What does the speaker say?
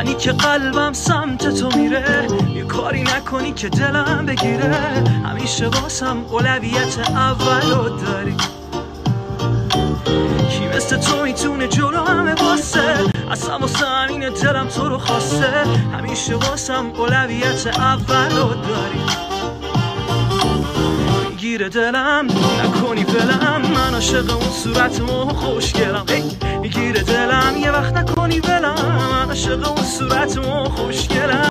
منی که قلبم سمت تو میره، یه کاری نکنی که دلم بگیره. همیشه واسم اولویت اولو داری. کی مثل تو میتونه جلو همه واسه، اصلا واسه همین دلم تو رو خواسته. همیشه واسم اولویت اولو داری. میگیره دلم نکنی ولم، من عاشق اون صورت و خوشگلم. میگیره دلم یه وقت نکنی ولم، من عاشق اون صورت و خوشگلم.